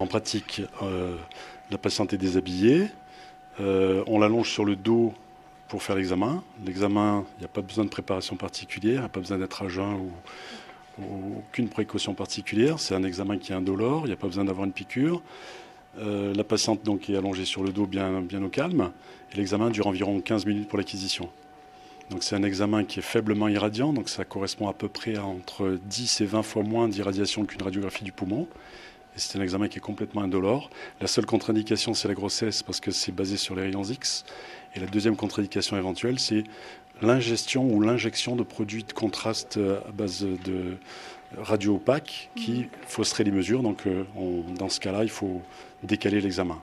pratique, la patiente est déshabillée. On l'allonge sur le dos pour faire l'examen. L'examen, il n'y a pas besoin de préparation particulière, il n'y a pas besoin d'être à jeun ou aucune précaution particulière. C'est un examen qui est indolore, il n'y a pas besoin d'avoir une piqûre. La patiente donc est allongée sur le dos bien au calme. Et l'examen dure environ 15 minutes pour l'acquisition. Donc c'est un examen qui est faiblement irradiant, donc ça correspond à peu près à entre 10 et 20 fois moins d'irradiation qu'une radiographie du poumon. Et c'est un examen qui est complètement indolore. La seule contre-indication, c'est la grossesse, parce que c'est basé sur les rayons X. Et la deuxième contre-indication éventuelle, c'est l'ingestion ou l'injection de produits de contraste à base de radio opaque qui fausserait les mesures. Donc dans ce cas-là, il faut décaler l'examen.